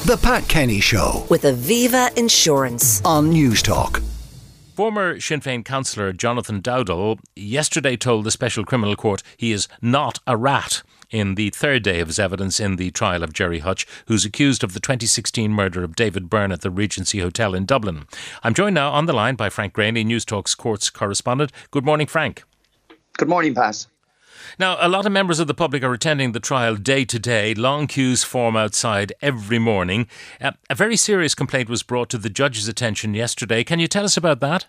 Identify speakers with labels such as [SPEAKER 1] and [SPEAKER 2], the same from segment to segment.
[SPEAKER 1] The Pat Kenny Show
[SPEAKER 2] with Aviva Insurance
[SPEAKER 1] on News Talk.
[SPEAKER 3] Former Sinn Féin councillor Jonathan Dowdall yesterday told the Special Criminal Court he is not a rat in the third day of his evidence in the trial of Gerry Hutch, who's accused of the 2016 murder of David Byrne at the Regency Hotel in Dublin. I'm joined now on the line by Frank Graney, News Talk's courts correspondent. Good morning, Frank.
[SPEAKER 4] Good morning, Pat.
[SPEAKER 3] Now, a lot of members of the public are attending the trial day to day. Long queues form outside every morning. A very serious complaint was brought to the judge's attention yesterday. Can you tell us about that?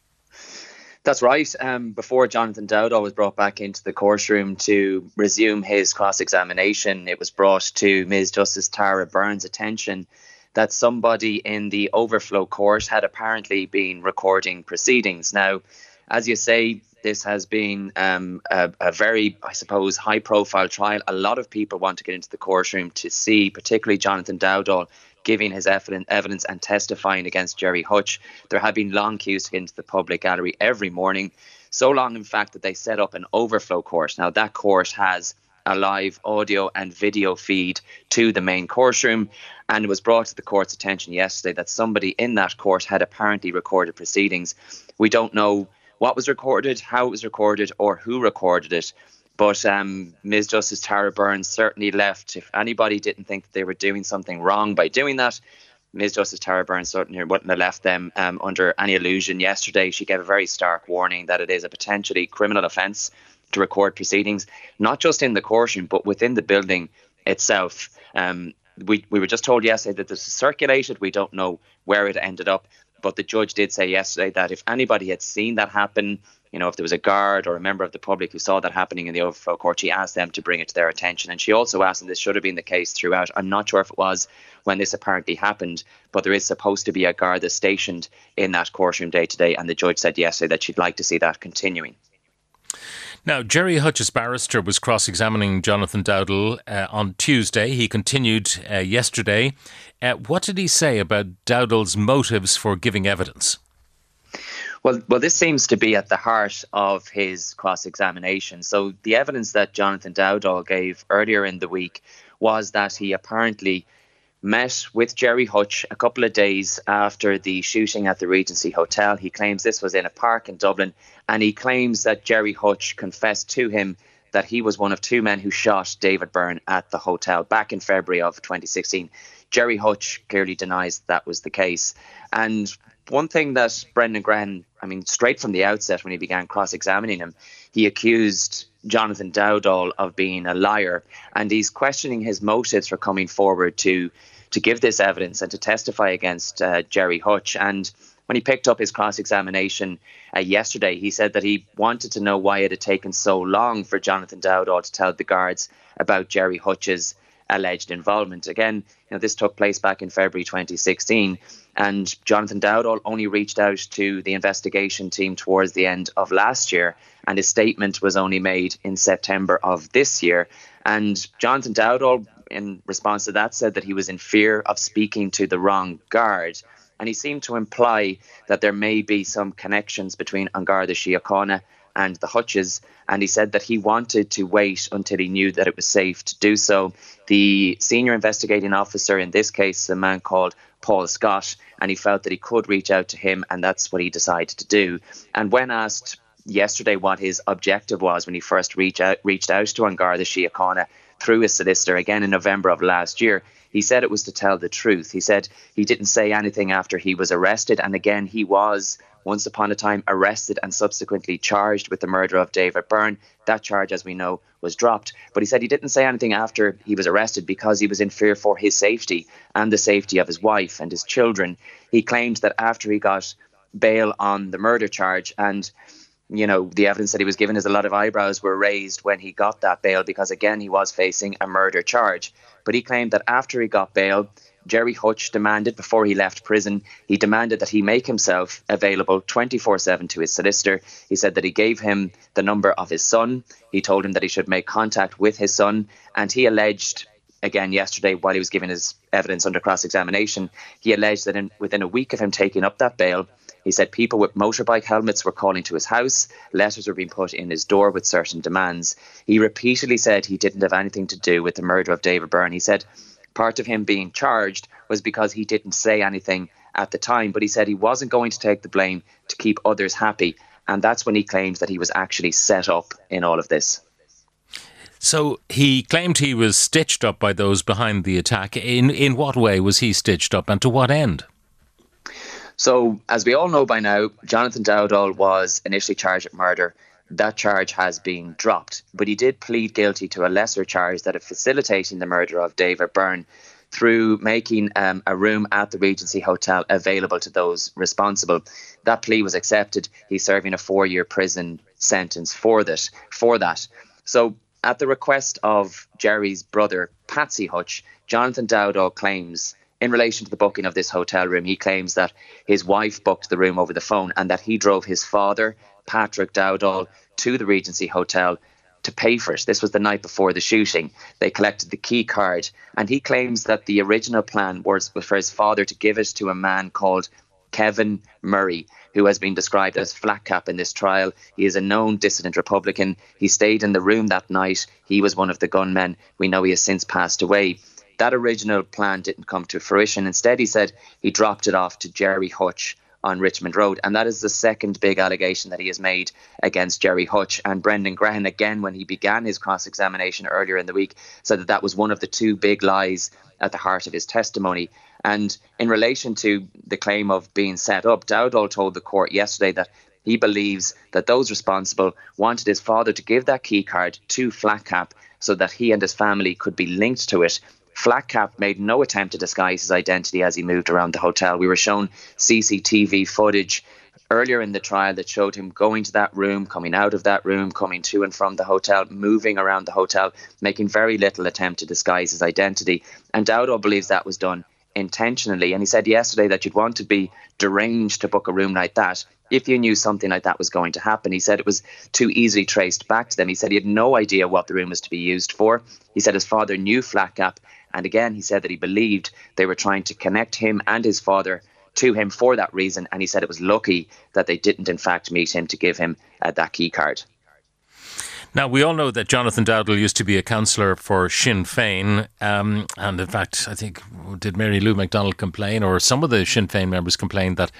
[SPEAKER 4] That's right. Before Jonathan Dowdall was brought back into the courtroom to resume his cross-examination, it was brought to Ms. Justice Tara Byrne's attention that somebody in the overflow court had apparently been recording proceedings. Now, as you say, this has been a very, I suppose, high-profile trial. A lot of people want to get into the courtroom to see, particularly Jonathan Dowdall, giving his evidence and testifying against Gerry Hutch. There have been long queues to get into the public gallery every morning. So long, in fact, that they set up an overflow court. Now, that court has a live audio and video feed to the main courtroom. And it was brought to the court's attention yesterday that somebody in that court had apparently recorded proceedings. We don't know what was recorded, how it was recorded, or who recorded it. But Ms. Justice Tara Byrne certainly left. If anybody didn't think that they were doing something wrong by doing that, Ms. Justice Tara Byrne certainly wouldn't have left them under any illusion. Yesterday, she gave a very stark warning that it is a potentially criminal offence to record proceedings, not just in the courtroom, but within the building itself. We were just told yesterday that this was circulated. We don't know where it ended up. But the judge did say yesterday that if anybody had seen that happen, you know, if there was a guard or a member of the public who saw that happening in the overflow court, she asked them to bring it to their attention. And she also asked, and this should have been the case throughout, I'm not sure if it was when this apparently happened, but there is supposed to be a guard that's stationed in that courtroom day to day. And the judge said yesterday that she'd like to see that continuing.
[SPEAKER 3] Now, Gerry Hutch's barrister was cross-examining Jonathan Dowdall on Tuesday. He continued yesterday. What did he say about Dowdall's motives for giving evidence?
[SPEAKER 4] Well, this seems to be at the heart of his cross-examination. So the evidence that Jonathan Dowdall gave earlier in the week was that he apparently met with Gerry Hutch a couple of days after the shooting at the Regency Hotel. He claims this was in a park in Dublin, and he claims that Gerry Hutch confessed to him that he was one of two men who shot David Byrne at the hotel back in February of 2016. Gerry Hutch clearly denies that was the case. And one thing that Brendan Grehan, straight from the outset when he began cross-examining him, he accused Jonathan Dowdall of being a liar, and he's questioning his motives for coming forward to give this evidence and to testify against Gerry Hutch. And when he picked up his cross-examination yesterday, he said that he wanted to know why it had taken so long for Jonathan Dowdall to tell the guards about Gerry Hutch's alleged involvement. Again, this took place back in February 2016, and Jonathan Dowdall only reached out to the investigation team towards the end of last year, and his statement was only made in September of this year. And Jonathan Dowdall, in response to that, said that he was in fear of speaking to the wrong guard. And he seemed to imply that there may be some connections between An Garda Síochána and the Hutches, and he said that he wanted to wait until he knew that it was safe to do so. The senior investigating officer in this case is a man called Paul Scott, and he felt that he could reach out to him, and that's what he decided to do. And when asked yesterday what his objective was when he first reached out to An Garda Síochána through his solicitor, again in November of last year, he said it was to tell the truth. He said he didn't say anything after he was arrested, and again he was once upon a time arrested and subsequently charged with the murder of David Byrne. That charge, as we know, was dropped. But he said he didn't say anything after he was arrested because he was in fear for his safety and the safety of his wife and his children. He claimed that after he got bail on the murder charge, and the evidence that he was given is a lot of eyebrows were raised when he got that bail because, again, he was facing a murder charge. But he claimed that after he got bail, Gerry Hutch demanded, before he left prison, he demanded that he make himself available 24/7 to his solicitor. He said that he gave him the number of his son. He told him that he should make contact with his son. And he alleged, again yesterday, while he was giving his evidence under cross-examination, he alleged that within a week of him taking up that bail, he said people with motorbike helmets were calling to his house, letters were being put in his door with certain demands. He repeatedly said he didn't have anything to do with the murder of David Byrne. He said Part of him being charged was because he didn't say anything at the time, but he said he wasn't going to take the blame to keep others happy. And that's when he claims that he was actually set up in all of this.
[SPEAKER 3] So he claimed he was stitched up by those behind the attack. In what way was he stitched up, and to what end?
[SPEAKER 4] So, as we all know by now, Jonathan Dowdall was initially charged with murder. That charge has been dropped, but he did plead guilty to a lesser charge, that of facilitating the murder of David Byrne through making a room at the Regency Hotel available to those responsible. That plea was accepted. He's serving a 4-year prison sentence for that. So, at the request of Jerry's brother, Patsy Hutch, Jonathan Dowdall claims, in relation to the booking of this hotel room, he claims that his wife booked the room over the phone and that he drove his father, Patrick Dowdall, to the Regency Hotel to pay for it. This was the night before the shooting. They collected the key card, and he claims that the original plan was for his father to give it to a man called Kevin Murray, who has been described as Flat Cap in this trial. He is a known dissident Republican. He stayed in the room that night. He was one of the gunmen. We know he has since passed away. That original plan didn't come to fruition. Instead, he said he dropped it off to Jerry Hutch on Richmond Road. And that is the second big allegation that he has made against Jerry Hutch. And Brendan Grehan, again, when he began his cross-examination earlier in the week, said that that was one of the two big lies at the heart of his testimony. And in relation to the claim of being set up, Dowdall told the court yesterday that he believes that those responsible wanted his father to give that key card to Flat Cap so that he and his family could be linked to it. Flat Cap made no attempt to disguise his identity as he moved around the hotel. We were shown CCTV footage earlier in the trial that showed him going to that room, coming out of that room, coming to and from the hotel, moving around the hotel, making very little attempt to disguise his identity. And Dowdall believes that was done intentionally. And he said yesterday that you'd want to be deranged to book a room like that if you knew something like that was going to happen. He said it was too easily traced back to them. He said he had no idea what the room was to be used for. He said his father knew Flat Cap. And again, he said that he believed they were trying to connect him and his father to him for that reason. And he said it was lucky that they didn't, in fact, meet him to give him that key card.
[SPEAKER 3] Now, we all know that Jonathan Dowdall used to be a councillor for Sinn Féin. And in fact, I think, did Mary Lou McDonald complain, or some of the Sinn Féin members complained that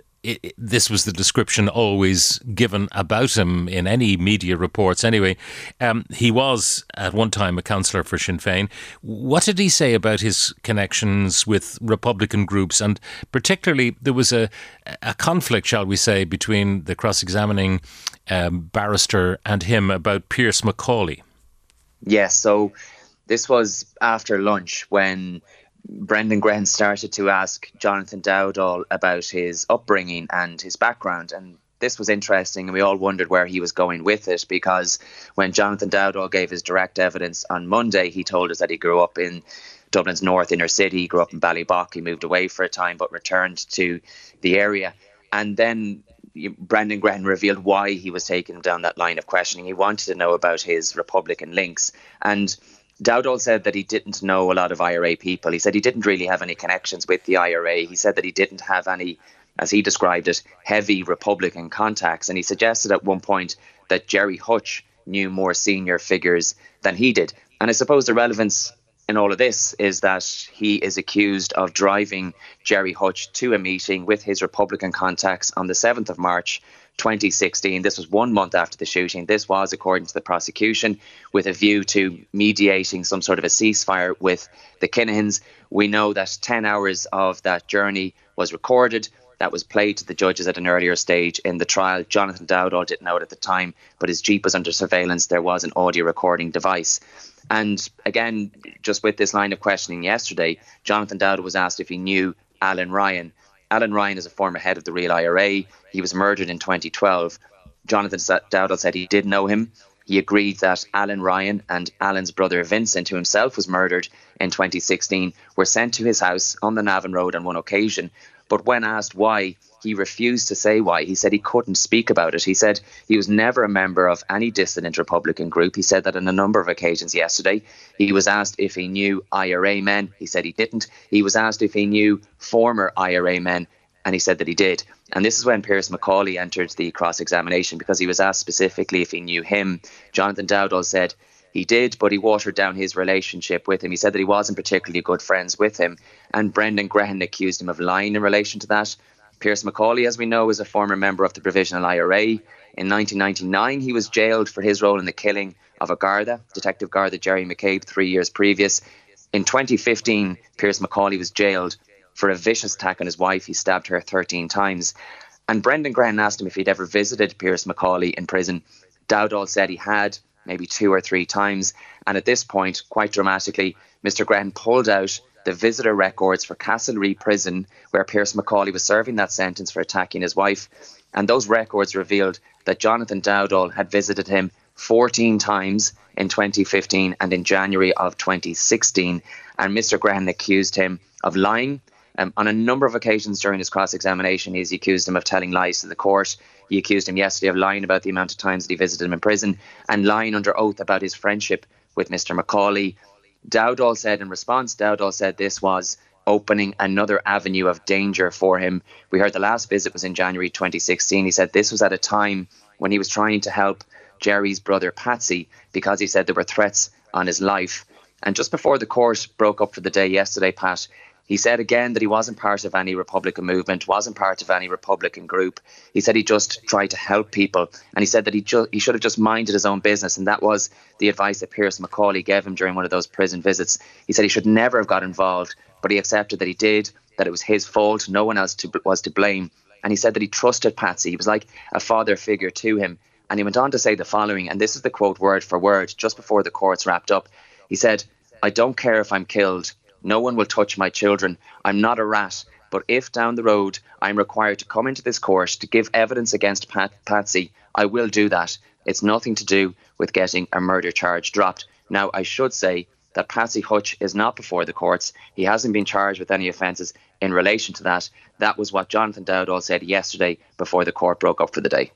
[SPEAKER 3] this was the description always given about him in any media reports anyway. He was at one time a councillor for Sinn Féin. What did he say about his connections with Republican groups? And particularly there was a conflict, shall we say, between the cross-examining barrister and him about Pierce McCauley. Yes,
[SPEAKER 4] so this was after lunch when Brendan Grehan started to ask Jonathan Dowdall about his upbringing and his background. And this was interesting, and we all wondered where he was going with it, because when Jonathan Dowdall gave his direct evidence on Monday, he told us that he grew up in Dublin's north inner city. He grew up in Ballybock. He moved away for a time but returned to the area. And then Brendan Grehan revealed why he was taking him down that line of questioning. He wanted to know about his Republican links. And Dowdall said that he didn't know a lot of IRA people. He said he didn't really have any connections with the IRA. He said that he didn't have any, as he described it, heavy Republican contacts. And he suggested at one point that Jerry Hutch knew more senior figures than he did. And I suppose the relevance in all of this is that he is accused of driving Jerry Hutch to a meeting with his Republican contacts on the 7th of March 2016. This was 1 month after the shooting. This was, according to the prosecution, with a view to mediating some sort of a ceasefire with the Kinahans. We know that 10 hours of that journey was recorded. That was played to the judges at an earlier stage in the trial. Jonathan Dowdall didn't know it at the time, but his Jeep was under surveillance. There was an audio recording device. And again, just with this line of questioning yesterday, Jonathan Dowdall was asked if he knew Alan Ryan. Alan Ryan is a former head of the Real IRA. He was murdered in 2012. Jonathan Dowdall said he did know him. He agreed that Alan Ryan and Alan's brother Vincent, who himself was murdered in 2016, were sent to his house on the Navan Road on one occasion. But when asked why, he refused to say why. He said he couldn't speak about it. He said he was never a member of any dissident Republican group. He said that on a number of occasions yesterday. He was asked if he knew IRA men. He said he didn't. He was asked if he knew former IRA men, and he said that he did. And this is when Pierce McCauley entered the cross-examination, because he was asked specifically if he knew him. Jonathan Dowdall said he did, but he watered down his relationship with him. He said that he wasn't particularly good friends with him, and Brendan Grehan accused him of lying in relation to that. Pierce McCauley, as we know, is a former member of the Provisional IRA. In 1999, he was jailed for his role in the killing of a Garda, Detective Garda Jerry McCabe, 3 years previous. In 2015, Pierce McCauley was jailed for a vicious attack on his wife. He stabbed her 13 times. And Brendan Grehan asked him if he'd ever visited Pierce McCauley in prison. Dowdall said he had, maybe 2 or 3 times. And at this point, quite dramatically, Mr. Grehan pulled out the visitor records for Castlereagh Prison, where Pierce McCauley was serving that sentence for attacking his wife. And those records revealed that Jonathan Dowdall had visited him 14 times in 2015 and in January of 2016. And Mr. Grehan accused him of lying. On a number of occasions during his cross-examination, he's accused him of telling lies to the court. He accused him yesterday of lying about the amount of times that he visited him in prison and lying under oath about his friendship with Mr. McCauley. Dowdall said in response, this was opening another avenue of danger for him. We heard the last visit was in January 2016. He said this was at a time when he was trying to help Jerry's brother Patsy because he said there were threats on his life. And just before the court broke up for the day yesterday, Pat, he said again that he wasn't part of any Republican movement, wasn't part of any Republican group. He said he just tried to help people. And he said that he should have just minded his own business. And that was the advice that Pierce McCauley gave him during one of those prison visits. He said he should never have got involved, but he accepted that he did, that it was his fault. No one else was to blame. And he said that he trusted Patsy. He was like a father figure to him. And he went on to say the following, and this is the quote word for word, just before the courts wrapped up. He said, "I don't care if I'm killed. No one will touch my children. I'm not a rat. But if down the road I'm required to come into this court to give evidence against Patsy, I will do that. It's nothing to do with getting a murder charge dropped." Now, I should say that Patsy Hutch is not before the courts. He hasn't been charged with any offences in relation to that. That was what Jonathan Dowdall said yesterday before the court broke up for the day.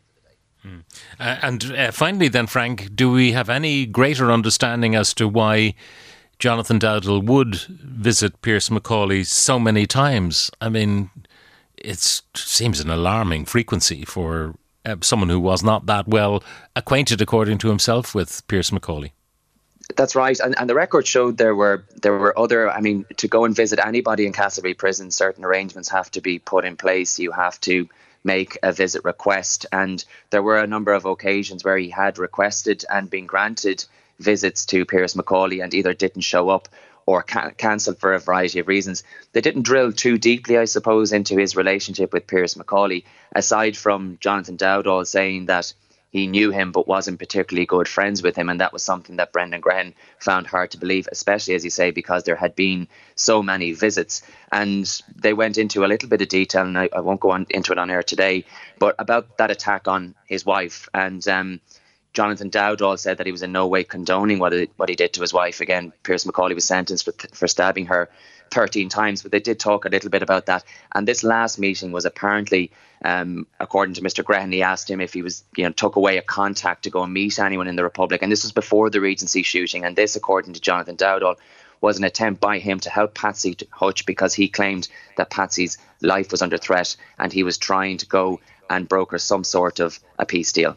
[SPEAKER 3] And finally then, Frank, do we have any greater understanding as to why Jonathan Dowdall would visit Pierce McCauley so many times? I mean, it seems an alarming frequency for someone who was not that well acquainted, according to himself, with Pierce McCauley.
[SPEAKER 4] That's right. And the record showed there were other, I mean, to go and visit anybody in Castlereagh Prison, certain arrangements have to be put in place. You have to make a visit request. And there were a number of occasions where he had requested and been granted visits to Pierce McCauley and either didn't show up or cancelled for a variety of reasons. They didn't drill too deeply, I suppose, into his relationship with Pierce McCauley, aside from Jonathan Dowdall saying that he knew him but wasn't particularly good friends with him. And that was something that Brendan Grehan found hard to believe, especially, as you say, because there had been so many visits. And they went into a little bit of detail, and I won't go into it on air today, but about that attack on his wife. And Jonathan Dowdall said that he was in no way condoning what he did to his wife. Again, Pierce McCauley was sentenced for stabbing her 13 times, but they did talk a little bit about that. And this last meeting was apparently, according to Mr. Grehan, he asked him if he was, took away a contact to go and meet anyone in the Republic. And this was before the Regency shooting. And this, according to Jonathan Dowdall, was an attempt by him to help Patsy Hutch because he claimed that Patsy's life was under threat and he was trying to go and broker some sort of a peace deal.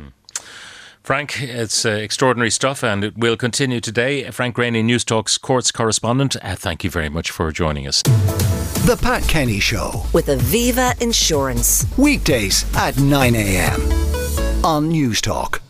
[SPEAKER 3] Frank, it's extraordinary stuff, and it will continue today. Frank Greaney, Newstalk's courts correspondent, thank you very much for joining us.
[SPEAKER 1] The Pat Kenny Show
[SPEAKER 2] with Aviva Insurance.
[SPEAKER 1] Weekdays at 9 a.m. on Newstalk.